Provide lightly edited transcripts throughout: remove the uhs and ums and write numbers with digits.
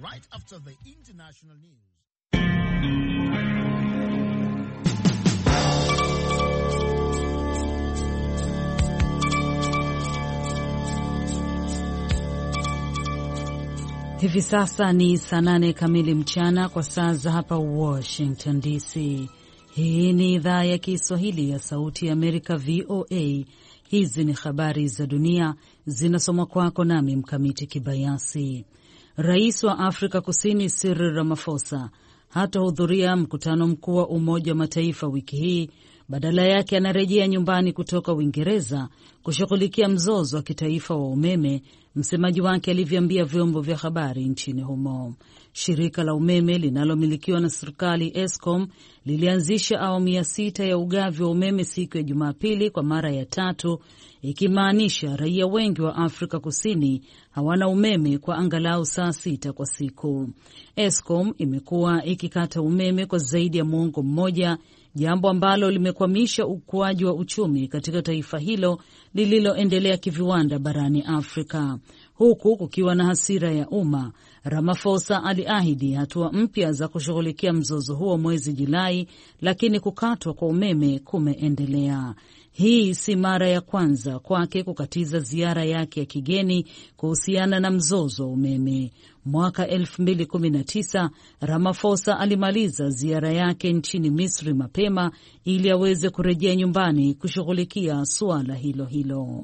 right after the international news. Hivi sasa ni saa 8 kamili mchana kwa saa za hapa Washington DC. Hii ni idhaa ya Kiswahili ya Sauti ya Amerika, VOA. Hizi ni habari za dunia zinasomwa kwako nami Mkamiti Kibayasi. Rais wa Afrika Kusini Cyril Ramaphosa hatahudhuria mkutano mkuu wa Umoja wa Mataifa wiki hii. Badala yake anarejea nyumbani kutoka Uingereza kushughulikia mzozo wa kitaifa wa umeme, msemaji wake alivyoambia vyombo vya habari nchini humo. Shirika la umeme linalomilikiwa na serikali Eskom lilianzisha awamu ya 6 ya ugavi wa umeme siku ya Jumapili kwa mara ya 3, ikimaanisha raia wengi wa Afrika Kusini hawana umeme kwa angalau saa 6 kwa siku. Eskom imekuwa ikikata umeme kwa zaidi ya muongo mmoja, jambo ambalo limekwamisha ukuaji wa uchumi katika taifa hilo lililoendelea kiviwanda barani Afrika. Huku kukiwa na hasira ya umma, Ramaphosa aliahidi hatua mpya za kushughulikia mzozo huo mwezi Julai, lakini kukatwa kwa umeme kumeendelea. Hii si mara ya kwanza kwake kukatiza ziara yake ya kigeni kuhusiana na mzozo wa umeme. Mwaka 2019 Ramaphosa alimaliza ziara yake nchini Misri mapema ili aweze kurejea nyumbani kushughulikia suala hilo hilo.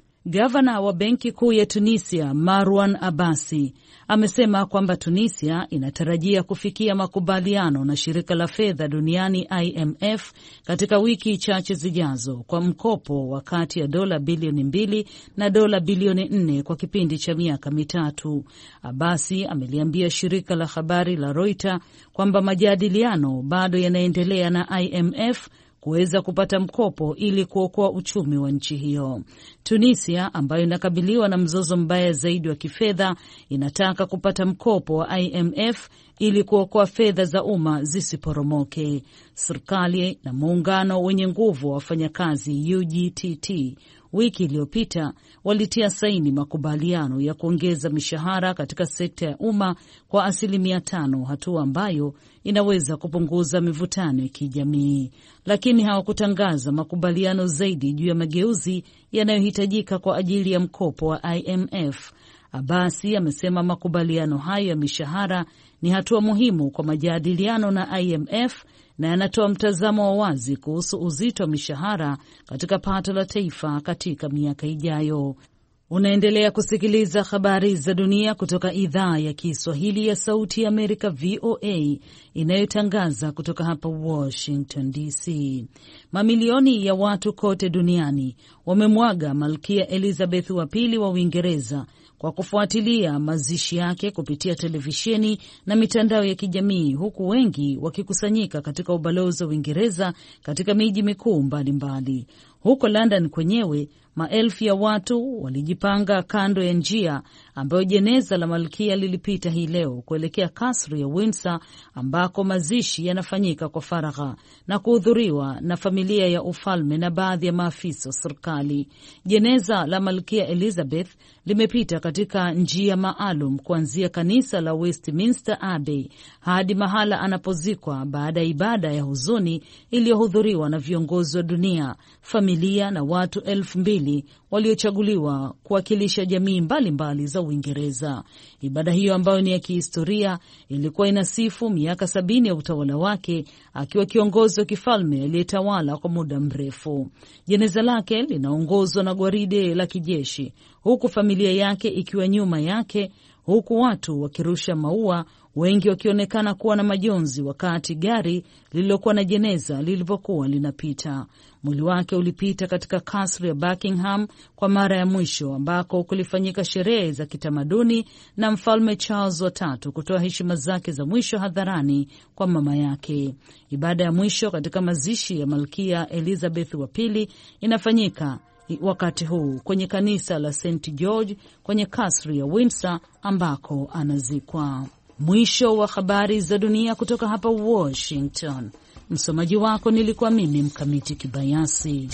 Gavana wa Benki Kuu ya Tunisia Marwan Abbasi amesema kwamba Tunisia inatarajia kufikia makubaliano na shirika la fedha duniani IMF katika wiki chache zijazo kwa mkopo wa kati ya dola bilioni 2 na dola bilioni 4 kwa kipindi cha miaka mitatu. Abbasi ameliambia shirika la habari la Reuters kwamba majadiliano bado yanaendelea na IMF kuweza kupata mkopo ili kuokoa uchumi wa nchi hiyo. Tunisia ambayo inakabiliwa na mzozo mbaya zaidi wa kifedha inataka kupata mkopo wa IMF ili kuokoa fedha za umma zisiporomoke. Serikali na muungano wenye nguvu wa wafanyakazi UGTT wiki iliyopita walitia saini makubaliano ya kuongeza mishahara katika sekta ya umma kwa 5%, hatua ambayo inaweza kupunguza mivutano ya kijamii, lakini hawakutangaza makubaliano zaidi juu ya mageuzi yanayohitajika kwa ajili ya mkopo wa IMF. Abasi amesema makubaliano hayo ya mishahara ni hatua muhimu kwa majadiliano na IMF na yanatoa mtazamo wa wazi kuhusu uzito wa mishahara katika pato la taifa katika miaka ijayo. Unaendelea kusikiliza habari za dunia kutoka idhaa ya Kiswahili ya Sauti ya Amerika, VOA, inayotangaza kutoka hapa Washington DC. Mamilioni ya watu kote duniani wamemwaga Malkia Elizabeth wa pili wa Uingereza kwa kufuatilia mazishi yake kupitia televisheni na mitandao ya kijamii, huku wengi wakikusanyika katika ubalozi wa Uingereza katika miji mikuu mbalimbali. Huko London kwenyewe, maelfu ya watu walijipanga kando ya njia ambayo jeneza la malkia lilipita hii leo kuelekea kasri ya Windsor ambako mazishi yanafanyika kwa faragha na kuhudhuriwa na familia ya ufalme na baadhi ya maafisa wa serikali. Jeneza la Malkia Elizabeth limepita katika njia maalum kuanzia kanisa la Westminster Abbey hadi mahala anapozikwa baada ya ibada ya huzuni iliyohudhuriwa na viongozi wa dunia, familia na watu 2,000 waliochaguliwa kuwakilisha jamii mbalimbali za Uingereza. Ibada hiyo ambayo ni ya kihistoria ilikuwa inasifu miaka 70 ya utawala wake akiwa kiongozi wa kifalme aliyetawala kwa muda mrefu. Jeneza lake linaongozwa na gwaride la kijeshi, huku familia yake ikiwa nyuma yake, huku watu wakirusha maua, wengi wakionekana kuwa na majonzi wakati gari lililokuwa na jeneza lilivyokuwa linapita. Mwili wake ulipita katika kasri ya Buckingham kwa mara ya mwisho, ambako kulifanyika sherehe za kitamaduni na Mfalme Charles III kutoa heshima zake za mwisho hadharani kwa mama yake. Ibada ya mwisho katika mazishi ya Malkia Elizabeth wa pili inafanyika wakati huu kwenye kanisa la St. George kwenye kasri ya Windsor ambako anazikwa. Mwisho wa habari za dunia kutoka hapa Washington. Msomaji wako nilikuwa mimi Mkamiti Kibayasi.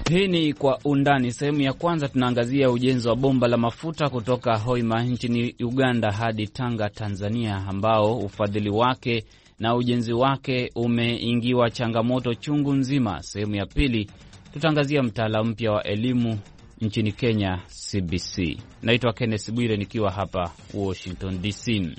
Hii ni Kwa Undani. Sehemu ya kwanza tunaangazia ujenzi wa bomba la mafuta kutoka Hoima nchini Uganda hadi Tanga, Tanzania, ambao ufadhili wake na ujenzi wake umeingiwa changamoto chungu nzima. Sehemu ya pili tutaangazia mtaala mpya wa elimu nchini Kenya, CBC. Naitwa Kenneth Bwire nikiwa hapa Washington DC.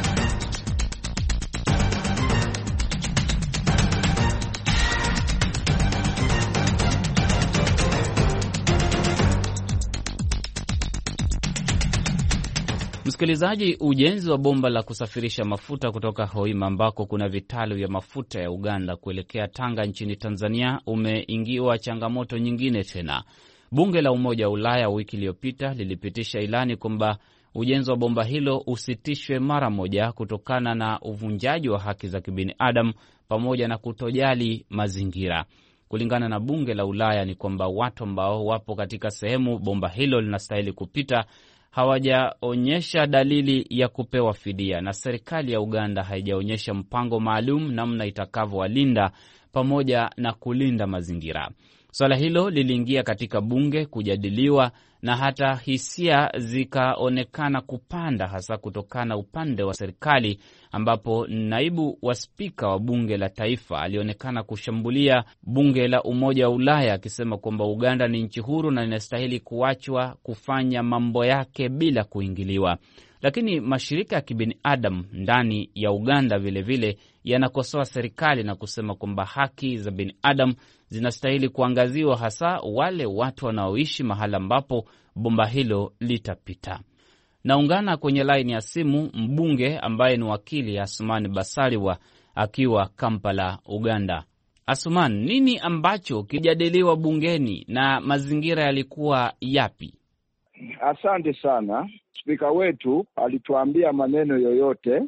Msikilizaji, ujenzi wa bomba la kusafirisha mafuta kutoka Hoima ambako kuna vitalu vya mafuta ya Uganda kuelekea Tanga nchini Tanzania umeingiwa changamoto nyingine tena. Bunge la Umoja wa Ulaya wiki iliyopita lilipitisha ilani kwamba ujenzi wa bomba hilo usitishwe mara moja kutokana na uvunjaji wa haki za kibinadamu pamoja na kutojali mazingira. Kulingana na bunge la Ulaya ni kwamba watu ambao wapo katika sehemu bomba hilo linastahili kupita hawajaonyesha dalili ya kupewa fidia, na serikali ya Uganda haijaonyesha mpango maalum namna itakavyowalinda pamoja na kulinda mazingira. Swala hilo liliingia katika bunge kujadiliwa na hata hisia zikaonekana kupanda, hasa kutokana upande wa serikali, ambapo naibu wa spika wa bunge la taifa alionekana kushambulia bunge la Umoja wa Ulaya akisema kwamba Uganda ni nchi huru na inastahili kuachwa kufanya mambo yake bila kuingiliwa. Lakini mashirika ya kibinadamu ndani ya Uganda vilevile yanakosoa serikali na kusema kwamba haki za binadamu zinastahili kuangaziwa, hasa wale watu wanaoishi mahala ambapo bomba hilo litapita. Naungana kwenye laini ya simu mbunge ambaye ni wakili Asuman Basalirwa akiwa Kampala, Uganda. Asuman, nini ambacho kijadiliwa bungeni na mazingira yalikuwa yapi? Asante sana. Spika wetu alituambia maneno yoyote,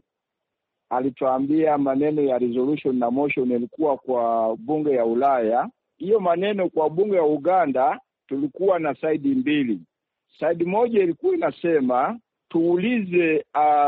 alituambia maneno ya resolution na motion ilikuwa kwa bunge ya Ulaya. Hiyo maneno kwa bunge ya Uganda tulikuwa na side mbili. Side moja ilikuwa inasema tuulize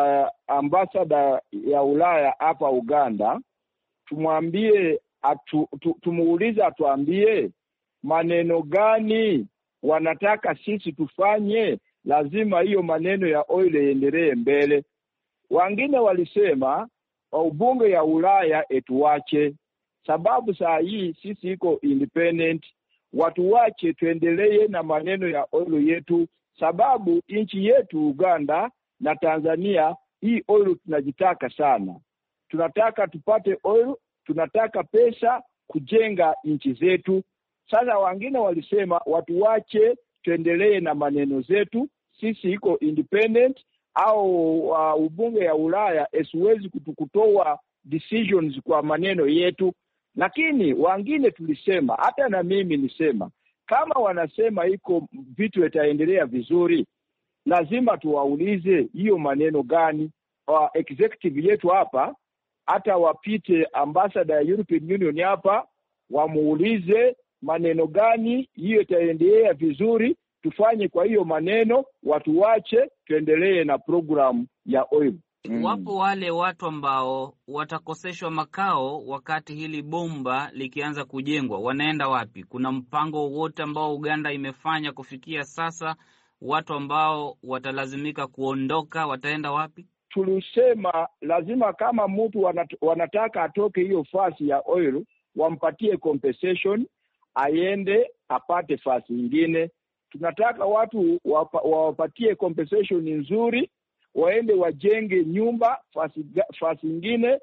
ambassador ya Ulaya hapa Uganda, tumwambie tumuulize atuambie maneno gani wanataka sisi tufanye, lazima hiyo maneno ya oil iendelee mbele. Wengine walisema bunge ya Ulaya etuache, sababu saa hii sisi iko independent, watu wache tuendelee na maneno ya oil yetu, sababu nchi yetu Uganda na Tanzania hii oil tunajitaka sana. Tunataka tupate oil, tunataka pesa kujenga nchi zetu. Sasa wengine walisema watu wache tuendelee na maneno zetu, sisi iko independent, au ubunge ya Ulaya esiwezi kutoa decisions kwa maneno yetu. Lakini wengine tulisema, hata na mimi nisema, kama wanasema iko vitu itaendelea vizuri, lazima tuwaulize hiyo maneno gani. Executive yetu hapa hata wapite ambassador ya European Union hapa wamuulize maneno gani hiyo itaendelea vizuri, tufanye kwa hiyo maneno, watu wache tuendelee na program ya oil. Wapo wale watu ambao watakoseshwa makao wakati hili bomba likianza kujengwa, wanaenda wapi? Kuna mpango wote ambao Uganda imefanya kufikia sasa? Watu ambao watalazimika kuondoka wataenda wapi? Tulisema lazima kama mtu wanataka atoke hiyo fasi ya oil, wampatie compensation, aende apate fasi nyingine. Tunataka watu wapatie compensation nzuri, waende wajenge nyumba fasi nyingine,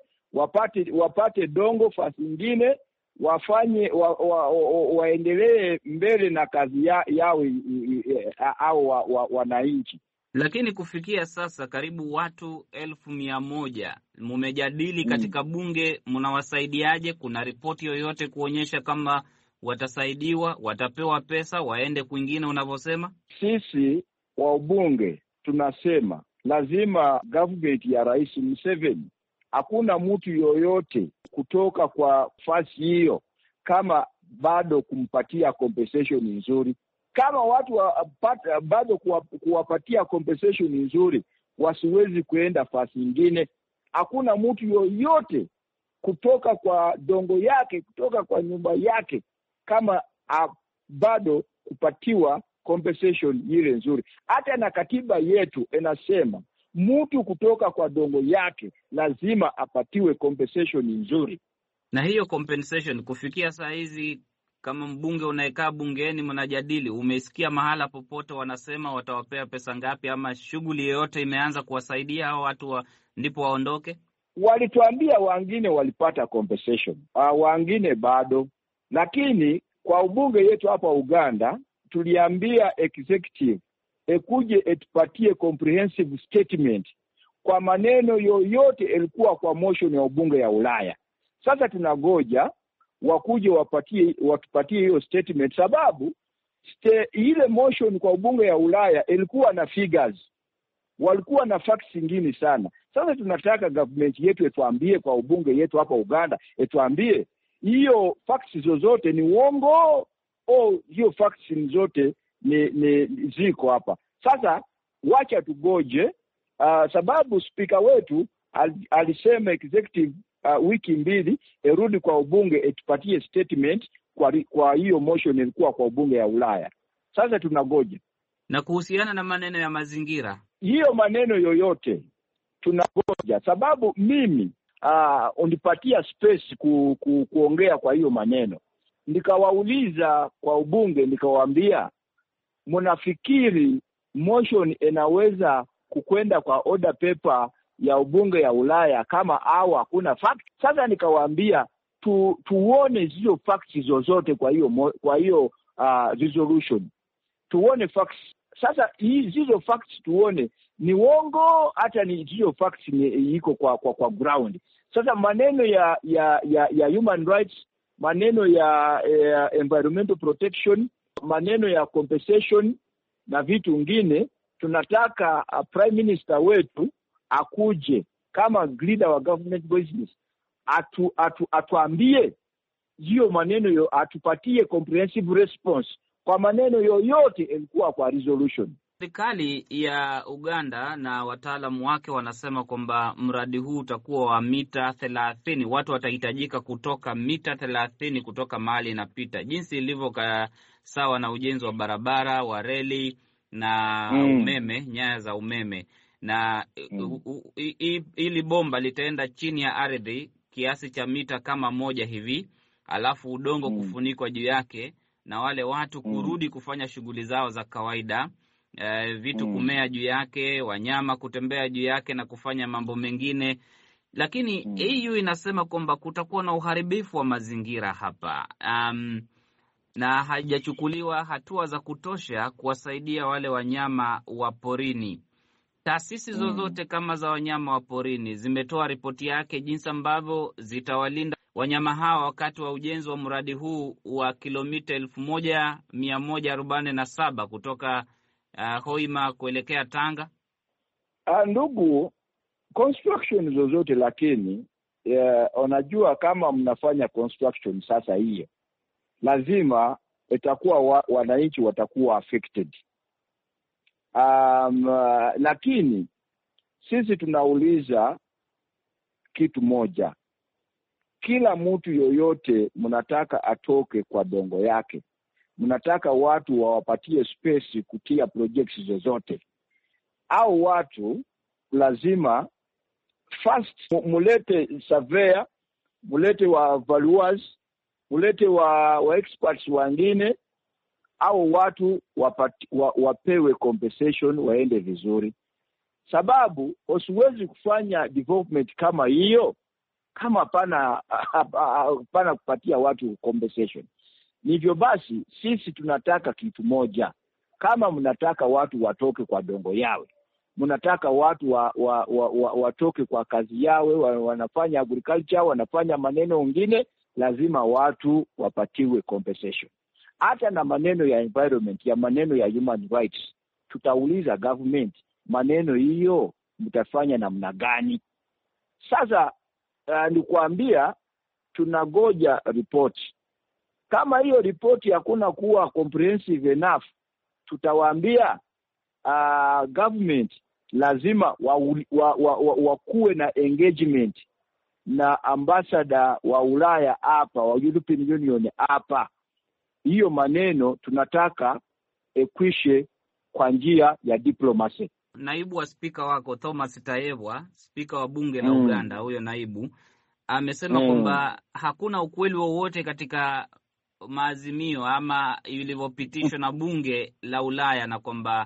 wapate dongo fasi nyingine, wafanye waendelee mbele na kazi yao au wananchi. Lakini kufikia sasa karibu watu 1,100 mmejadili katika bunge, mnawasaidiaje? Kuna ripoti yoyote kuonyesha kama watasaidiwa, watapewa pesa, waende kwingine unavyosema? Sisi wa bunge tunasema lazima government ya Rais Museveni, hakuna mtu yoyote kutoka kwa fasi hiyo kama bado kumpatia compensation nzuri. Kama watu bado kuwapatia compensation nzuri, wasiwezi kuenda fasi nyingine. Hakuna mtu yoyote kutoka kwa dongo yake, kutoka kwa nyumba yake, kama bado kupatiwa compensation ile nzuri. Hata na katiba yetu inasema mtu kutoka kwa dongo yake lazima apatiwe compensation nzuri. Na hiyo compensation kufikia saa hizi, kama mbunge unaekaa bungeni mnajadili, umesikia mahala popote wanasema watawapea pesa ngapi, ama shughuli yoyote imeanza kuwasaidia hao watu ndipo waondoke? Walituambia wengine walipata compensation, wengine bado. Lakini kwa ubunge yetu hapa Uganda tuliambia executive ekuje etupatie comprehensive statement kwa maneno yoyote ilikuwa kwa motion ya ubunge ya Ulaya. Sasa tunagoja wakuje watupatie hiyo statement, sababu ile motion kwa ubunge ya Ulaya ilikuwa na figures, walikuwa na facts nyingi sana. Sasa tunataka government yetu etuambie kwa ubunge yetu hapa Uganda, etuambie hiyo facts zozote ni uongo au hiyo facts zote ni ziko hapa. Sasa wacha tugoje, sababu speaker wetu alisema executive wiki mbili erudi kwa ubunge etupatie statement kwa hiyo motion ilikuwa kwa ubunge ya Ulaya. Sasa tunagoja. Na kuhusiana na maneno ya mazingira, hiyo maneno yoyote tunagoja, sababu mimi unipatia space kuongea kwa hiyo maneno. Nikawauliza kwa ubunge, nikawaambia mnafikiri motion inaweza kukwenda kwa order paper ya ubunge ya Ulaya kama hakuna fact? Sasa nikawaambia tuone hizo facts zozote kwa hiyo resolution, tuone facts. Sasa hizo facts tuone ni uongo hata ni hizo facts iko kwa ground. Sasa maneno ya human rights, maneno ya environmental protection, maneno ya compensation na vitu vingine, tunataka prime minister wetu akuje kama leader wa government business atuambie hiyo maneno atupatie comprehensive response kwa maneno yoyote ilikuwa kwa resolution. Serikali ya Uganda na wataalamu wake wanasema kwamba mradi huu utakuwa wa mita 30. Watu watahitajika kutoka mita 30 kutoka mahali inapita, jinsi ilivyo sawa na ujenzi wa barabara, wa reli na umeme, nyaya za umeme. Na ili bomba litaenda chini ya ardhi kiasi cha mita kama 1 hivi, alafu udongo kufunikwa juu yake na wale watu kurudi kufanya shughuli zao za kawaida, vitu kumea juu yake, wanyama kutembea juu yake na kufanya mambo mengine. Lakini EU inasema kwamba kutakuwa na uharibifu wa mazingira hapa, na hajachukuliwa hatua za kutosha kuwasaidia wale wanyama wa porini. Taasisi zozote kama za wanyama wa porini zimetoa ripoti yake jinsi ambavyo zitawalinda wanyama hawa wakati wa ujenzi wa mradi huu wa kilomita 1147 kutoka Hoima kuelekea Tanga? Ndugu, construction zozote, lakini unajua kama mnafanya construction sasa, hiyo lazima itakuwa wananchi watakuwa affected. Lakini sisi tunauliza kitu moja, kila mtu yoyote mnataka atoke kwa dongo yake, mnataka watu wawapatie space kutia projects zozote, au watu lazima first mulete surveyor, mulete wa valuers, mulete wa experts wengine, au watu wapewe compensation waende vizuri. Sababu usiwezi kufanya development kama hiyo kama pana kupatia watu compensation. Nivyo basi sisi tunataka kitu moja, kama mnataka watu watoke kwa dongo yawe, mnataka watu watoke kwa kazi yawe, wanafanya agriculture, wanafanya maneno mengine, lazima watu wapatiwe compensation. Hata na maneno ya environment, ya maneno ya human rights, tutauliza government maneno hiyo mtafanya namna gani? Sasa ni kuambia tunagoja report. Kama hiyo report hakuna kuwa comprehensive enough, tutawaambia government lazima wakuwe na engagement na ambassador wa Ulaya hapa, wa European Union hapa, hiyo maneno tunataka ekwishe kwa njia ya diplomasi. Naibu wa spika wako Thomas Tayebwa, spika wa bunge la Uganda, huyo naibu amesema kwamba hakuna ukweli wowote katika maazimio ama ilivyopitishwa na bunge la Ulaya, na kwamba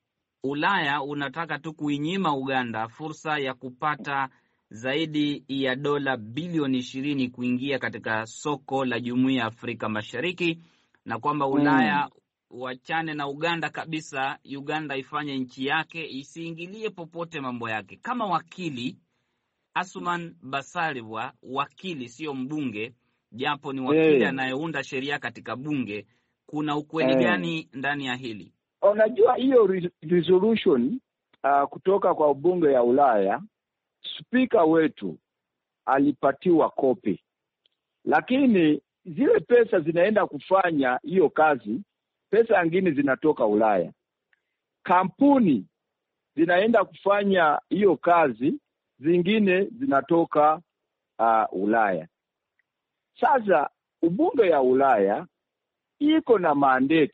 Ulaya unataka tu kuinyima Uganda fursa ya kupata zaidi ya dola bilioni 20 kuingia katika soko la Jumuiya ya Afrika Mashariki, na kwamba Ulaya wachane na Uganda kabisa, Uganda ifanye nchi yake, isiingilie popote mambo yake. Kama wakili Asuman Basalirwa, wakili sio mbunge, japo ni wakili anayeunda sheria katika bunge, kuna ukweli gani ndani ya hili? Unajua hiyo resolution kutoka kwa bunge ya Ulaya, spika wetu alipatiwa kopi, lakini zile pesa zinaenda kufanya hiyo kazi, pesa nyingine zinatoka Ulaya. Kampuni zinaenda kufanya hiyo kazi, zingine zinatoka Ulaya. Sasa ubunge ya Ulaya iko na mandate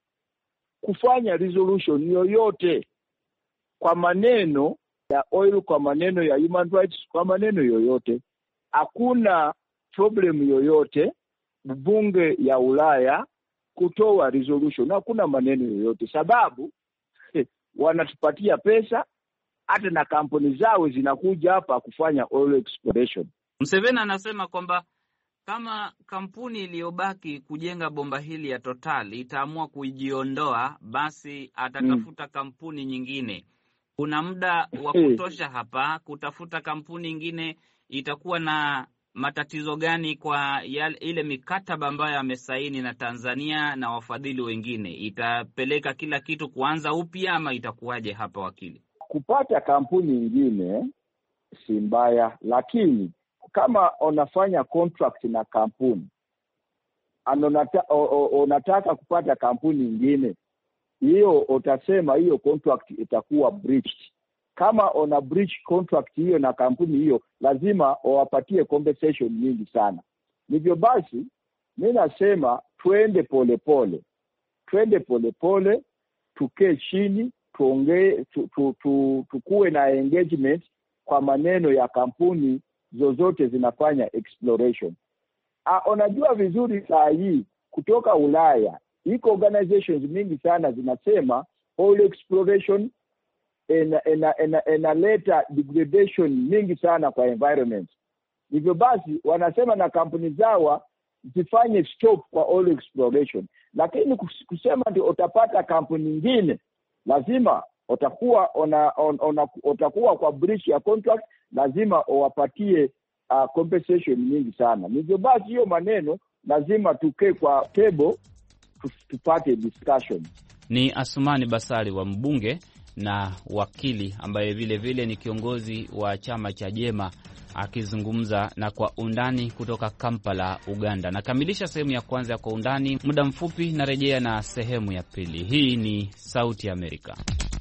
kufanya resolution yoyote kwa maneno ya oil, kwa maneno ya human rights, kwa maneno yoyote. Hakuna problem yoyote bunge ya Ulaya kutoa resolution, hakuna maneno yoyote, sababu wanatupatia pesa, hata na kampuni zao zinakuja hapa kufanya oil exploration. Museveni anasema kwamba kama kampuni iliyobaki kujenga bomba hili ya Total itaamua kujiondoa, basi atatafuta kampuni nyingine. Kuna muda wa kutosha hapa kutafuta kampuni nyingine. Itakuwa na matatizo gani kwa ile mikataba ambayo amesaini na Tanzania na wafadhili wengine? Itapeleka kila kitu kuanza upya ama itakuwaje hapa, wakili? Kupata kampuni nyingine si mbaya, lakini kama unafanya contract na kampuni unataka kupata kampuni nyingine, hiyo utasema hiyo contract itakuwa breached. Kama una breach contract hiyo na kampuni hiyo, lazima wapatie compensation nyingi sana. Hivyo basi mimi nasema twende polepole, tukae chini, tuongee, tukuwe na engagement kwa maneno ya kampuni zozote zinafanya exploration. Unajua vizuri saa hii kutoka Ulaya iko organizations mingi sana zinasema oil exploration inaleta degradation mingi sana kwa environment. Hivyo basi wanasema na kampuni zao zifanye stop kwa oil exploration, lakini kusema ndio utapata kampuni nyingine, lazima utakuwa kwa breach ya contract, lazima uwapatie compensation nyingi sana. Hivyo basi hiyo maneno lazima tukae kwa table tupate discussion. Ni Asumani Basalirwa, mbunge na wakili ambaye vile vile ni kiongozi wa chama cha Jema, akizungumza na Kwa Undani kutoka Kampala, Uganda. Nakamilisha sehemu ya kwanza ya Kwa Undani. Muda mfupi narejea na sehemu ya pili. Hii ni Sauti ya Amerika.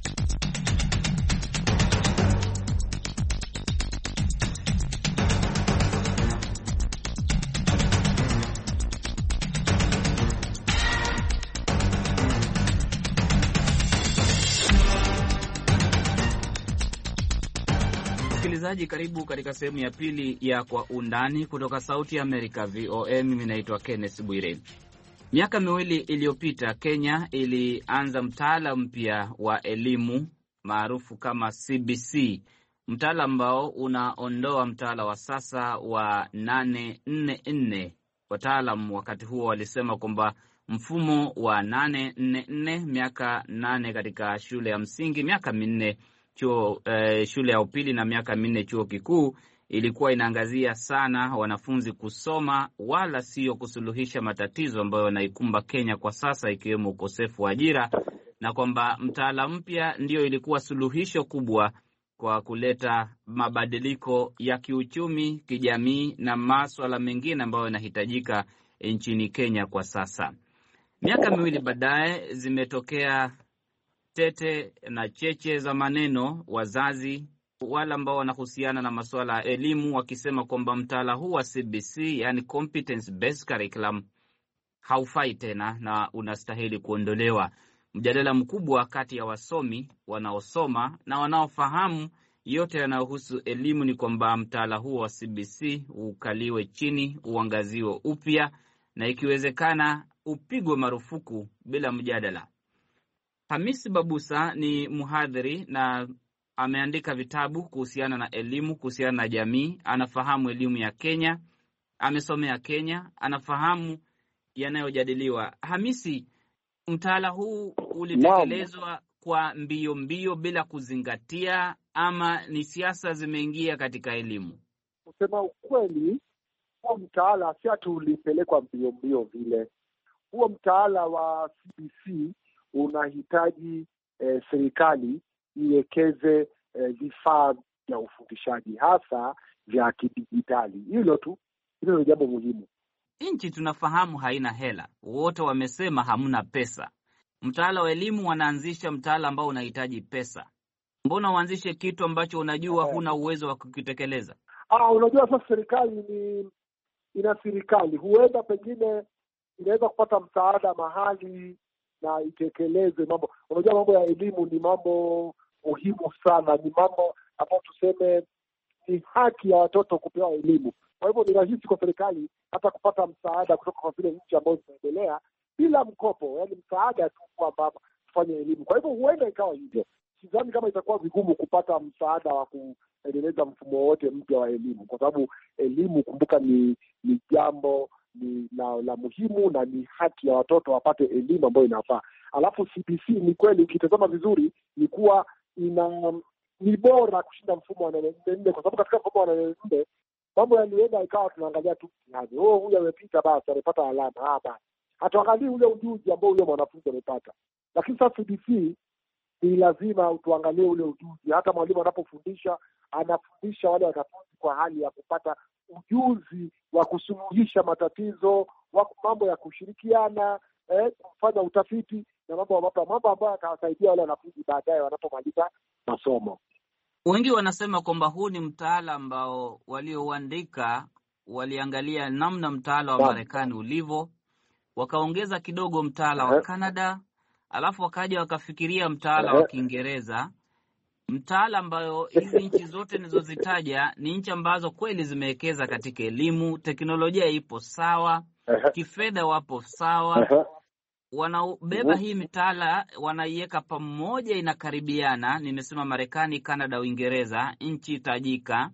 Msikilizaji, karibu katika sehemu ya pili ya Kwa Undani kutoka Sauti ya Amerika, VOA. Mimi naitwa Kenneth Bwire. Miaka miwili iliyopita, Kenya ilianza mtaala mpya wa elimu maarufu kama CBC, mtaala ambao unaondoa mtaala wa sasa wa 8-4-4. Wataalam wakati huo walisema kwamba mfumo wa 8-4-4, miaka 8 katika shule ya msingi, miaka 4 shule ya upili na miaka 4 chuo kikuu, ilikuwa inaangazia sana wanafunzi kusoma wala sio kusuluhisha matatizo ambayo yanaikumba Kenya kwa sasa, ikiwemo ukosefu wa ajira, na kwamba mtaala mpya ndio ilikuwa suluhisho kubwa kwa kuleta mabadiliko ya kiuchumi, kijamii na masuala mengine ambayo yanahitajika nchini Kenya kwa sasa. Miaka miwili baadaye zimetokea tete na cheche za maneno, wazazi wale ambao wanahusiana na masuala ya elimu wakisema kwamba mtaala huu wa CBC, yani competence based curriculum, haufai tena na unastahili kuondolewa. Mjadala mkubwa kati ya wasomi wanaosoma na wanaofahamu yote yanayohusu elimu ni kwamba mtaala huo wa CBC ukaliwe chini, uangaziwe upya na ikiwezekana upigwe marufuku bila mjadala. Hamisi Babusa ni mhadhiri na ameandika vitabu kuhusiana na elimu, kuhusiana na jamii. Anafahamu elimu ya Kenya, amesomea Kenya, anafahamu yanayojadiliwa. Hamisi, mtaala huu ulitekelezwa kwa mbio bila kuzingatia, ama ni siasa zimeingia katika elimu? Kusema ukweli, huo mtaala si ati ulipelekwa mbio vile. Huo mtaala wa CBC unahitaji serikali iwekeze vifaa vya ufundishaji hasa vya kidijitali. Hilo ni jambo muhimu. Nchi tunafahamu haina hela. Wote wamesema hamna pesa. Mtaala wa elimu wanaanzisha mtaala ambao unahitaji pesa. Mbona uanzishe kitu ambacho unajua huna uwezo wa kukitekeleza? Unajua sasa serikali ina serikali. Huenda pengine inaweza kupata msaada mahali na itekeleze mambo. Unajua mambo ya elimu ni mambo muhimu sana. Ni mambo ambayo tuseme ni haki ya watoto kupewa elimu. Kwa hivyo ni rahisi kwa serikali hata kupata msaada kutoka kwa vile nchi ambazo zinaendelea bila mkopo, yaani msaada tu kwamba tufanye elimu. Kwa hivyo huenda ikawa hivyo. Sidhani kama itakuwa vigumu kupata msaada wa kuendeleza mfumo wote mpya wa elimu, kwa sababu elimu, kumbuka, ni jambo la muhimu na ni haki ya watoto wapate elimu ambayo inafaa. Alafu CBC ni kweli ukitazama vizuri ni kuwa ni bora kushinda mfumo wa 4-4, kwa sababu katika mfumo wa 4-4 mambo yalienda ikawa tunaangalia tu mtihani. Huyu amepita basi amepata alama. Basi hatuangalii ule ujuzi ambao yule mwanafunzi amepata. Lakini sasa CBC ni lazima tuangalie ule ujuzi. Hata mwalimu anapofundisha, anafundisha wale wanafunzi kwa hali ya kupata ujuzi wa kusuluhisha matatizo, mambo ya kushirikiana, kufanya utafiti na mambo ambayo yatasaidia wale wanafunzi baadaye wanapomaliza masomo. Wengi wanasema kwamba huu ni mtaala ambao walioandika waliangalia namna mtaala wa Marekani ulivyo, wakaongeza kidogo mtaala wa Canada, alafu wakaja wakafikiria mtaala wa Kiingereza, mtaala ambayo hizi nchi zote nilizozitaja ni nchi ambazo kweli zimewekeza katika elimu, teknolojia ipo sawa, kifedha wapo sawa. Wanaubeba hii mitaala, wanaiweka pamoja, inakaribiana. Nimesema Marekani, Canada, Uingereza, nchi tajika.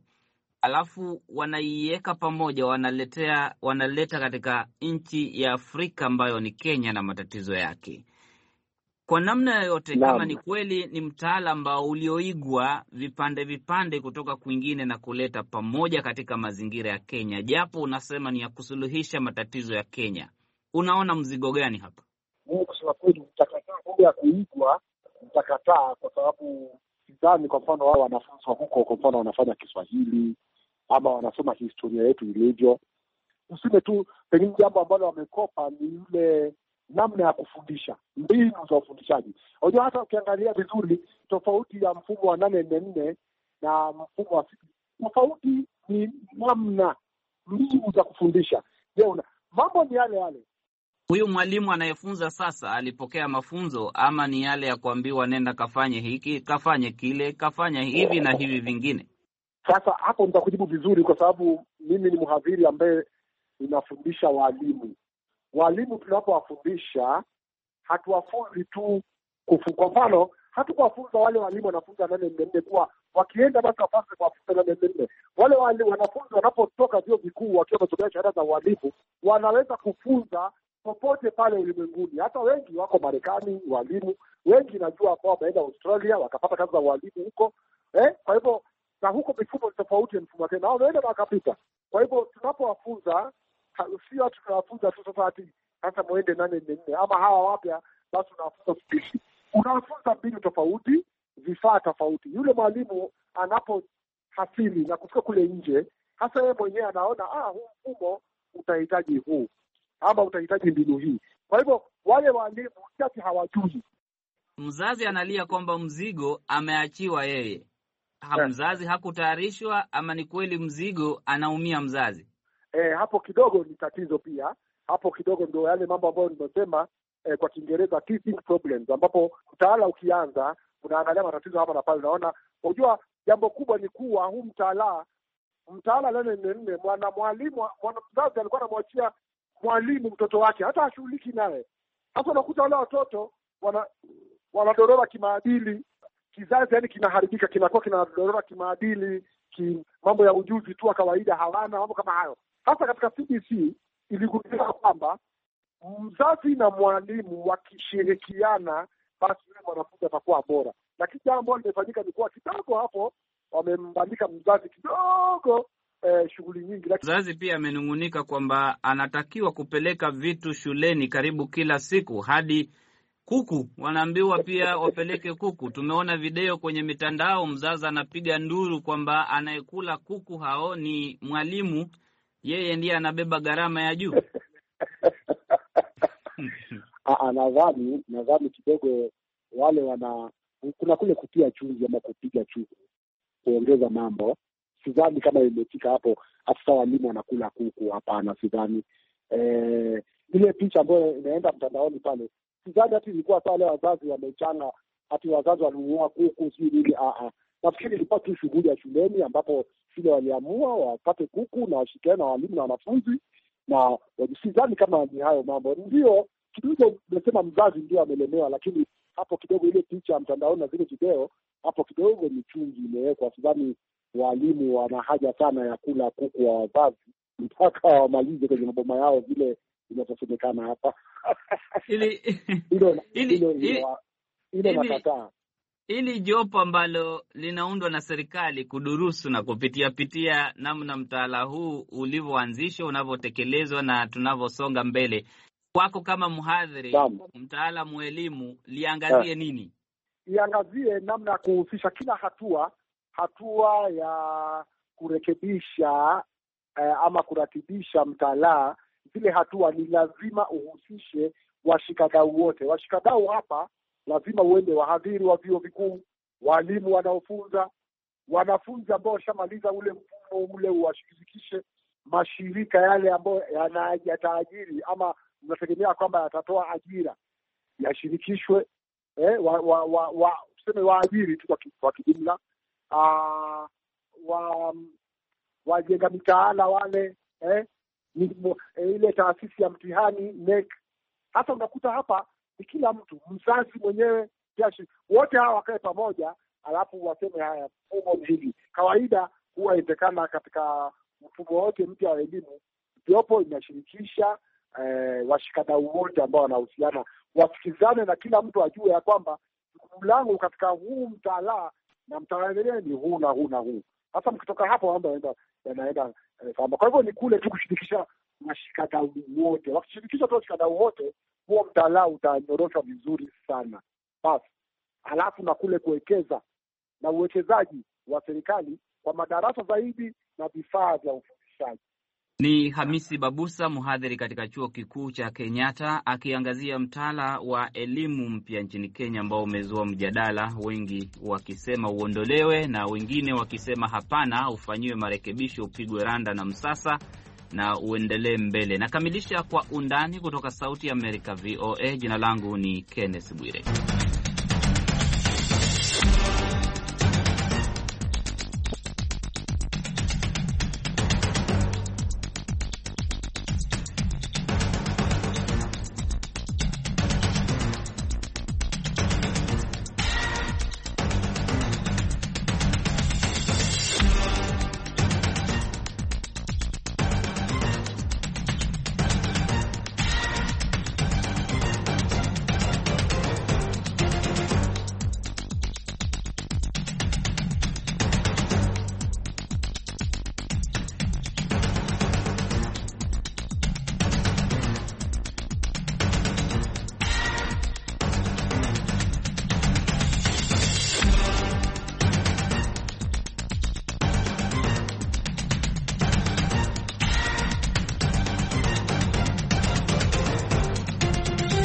Alafu wanaiweka pamoja, wanaleta katika nchi ya Afrika ambayo ni Kenya na matatizo yake. Kwa namna yoyote, kama ni kweli ni mtaala ambao ulioigwa vipande kutoka kwingine na kuleta pamoja katika mazingira ya Kenya, japo unasema ni ya kusuluhisha matatizo ya Kenya, unaona mzigo gani hapa? Kusema kweli, mtakataa mambo ya kuigwa, mtakataa kwa sababu sidhani, kwa mfano wao wanafunzi wa huko, kwa mfano wanafanya Kiswahili ama wanasoma historia yetu ilivyo. Usime tu pengine jambo ambalo wamekopa ni ile namna ya kufundisha, mbinu za ufundishaji. Unajua hata ukiangalia vizuri tofauti ya mfumo wa 8-4 na mfumo wa tofauti ni namna, mbinu za kufundisha. Mambo ni yale. Huyu mwalimu anayefunza sasa alipokea mafunzo, ama ni yale ya kuambiwa nenda kafanye hiki, kafanye kile, kafanya hivi na hivi vingine? Sasa hapo nitakujibu vizuri, kwa sababu mimi ni mhadhiri ambaye ninafundisha walimu. Walimu tunapowafundisha hatuwafunzi tu kwa mfano, hatukuwafunza wale walimu wanafunza 8-4 kuwa wakienda basi wafanye kuwafunza 8-4. Wale wanafunzi wanapotoka vyuo vikuu wakiwa wamesomea shahada za walimu, wanaweza kufunza popote pale ulimwenguni. Hata wengi wako Marekani walimu, wengi najua ambao wameenda Australia wakapata kazi za walimu huko. Kwa hivyo na huko mifumo tofauti ya mfumo tena, wameenda wakapita. Kwa hivyo tunapowafunza sio tunawafunza tu sasa muende 8-4 ama hawa wapya basi unawafunza spishi. Unawafunza mbinu tofauti, vifaa tofauti. Yule mwalimu anapohasili na kufika kule nje, hasa yeye mwenyewe anaona huu mfumo utahitaji huu ama utahitaji mbinu hii. Kwa hivyo wale walimu sisi hawajui. Mzazi analia kwamba mzigo ameachiwa yeye. Mzazi hakutayarishwa, ama ni kweli mzigo anaumia mzazi? Hapo kidogo ni tatizo pia. hapo kidogo ndio yale mambo ambayo nimesema kwa Kiingereza teething problems, ambapo mtaala ukianza unaangalia matatizo hapa na pale. Unaona, unajua jambo kubwa ni kuwa huu mtaala leo nne mzazi alikuwa anamwachia mwalimu mtoto wake, hata hashughuliki naye. Sasa unakuta wale watoto wanadorora kimaadili, kizazi yani kinaharibika, kinakuwa kinadorora kimaadili, mambo ya ujuzi tu wa kawaida hawana, mambo kama hayo. Sasa katika CBC iligundua kwamba mzazi na mwalimu wakishirikiana, basi yule mwanafunzi atakuwa bora. Lakini jambo ambalo limefanyika ni kuwa kidogo hapo wamembandika mzazi kidogo shughuli nyingi. Mzazi pia amenungunika kwamba anatakiwa kupeleka vitu shuleni karibu kila siku, hadi kuku wanaambiwa pia wapeleke kuku. Tumeona video kwenye mitandao, mzazi anapiga nduru kwamba anayekula kuku hao ni mwalimu, yeye ndiye anabeba gharama ya juu. Nadhani kidogo wale kuna kule kutia chumvi ama kupiga chuku kuongeza mambo. Sidhani kama imefika hapo hata walimu wanakula kuku, hapana, sidhani. Ile picha ambayo inaenda mtandaoni pale, sidhani hata ilikuwa sawa wale wazazi wamechanga hata wazazi walinunua kuku si nini. Nafikiri ilikuwa tu shughuli ya shuleni ambapo shule waliamua wapate kuku na washirikiane na walimu na wanafunzi, na sidhani kama ni hayo mambo. Ndio kidogo nimesema mzazi ndio amelemewa, lakini hapo kidogo ile picha mtandaoni na zile video hapo kidogo ni chungi imewekwa. Sidhani walimu wana haja sana ya kula kuku wa wazazi mpaka wamalize kwenye maboma yao vile inavyosemekana hapa. Ile nakataa. Ili jopo ambalo linaundwa na serikali kudurusu na kupitia namna mtaala huu ulivyoanzishwa, unavyotekelezwa na tunavyosonga mbele, kwako kama mhadhiri, mtaalamu wa elimu, liangazie nini? Iangazie namna ya kuhusisha kila hatua ya kurekebisha ama kuratibisha mtaala. Zile hatua ni lazima uhusishe washikadau wote. Washikadau hapa lazima uende wahadhiri wa vyuo vikuu, walimu wanaofunza, wanafunzi ambao washamaliza ule mfumo ule, uwashirikishe mashirika yale ambayo yataajiri ama mnategemea kwamba yatatoa ajira, yashirikishwe. Tuseme waajiri tu kwa kijumla, wajenga mitaala wale, ile taasisi ya mtihani NEC. Hata unakuta hapa ni kila mtu, mzazi mwenyewe, wote hawa wakae pamoja, alafu waseme haya mfumo hili. Kawaida huwa inawezekana katika mfumo wote mpya wa elimu, jopo inashirikisha washikadau wote ambao wanahusiana, wasikizane na kila mtu ajue ya kwamba jukumu langu katika huu mtaala na mtaala ni huu na huu na huu. Sasa mkitoka hapo mambo yanaenda sawa. Kwa hivyo ni kule tu kushirikisha washikadau wote. Wakishirikisha tu washikadau wote, huo mtaala utanyoroshwa vizuri sana. Basi alafu na kule kuwekeza na uwekezaji wa serikali kwa madarasa zaidi na vifaa vya ufundishaji. Ni Hamisi Babusa, mhadhiri katika Chuo Kikuu cha Kenyatta, akiangazia mtaala wa elimu mpya nchini Kenya ambao umezua mjadala, wengi wakisema uondolewe na wengine wakisema hapana, ufanyiwe marekebisho, upigwe randa na msasa na uendelee mbele. Nakamilisha kwa undani kutoka Sauti ya Amerika VOA. Jina langu ni Kenneth Bwire.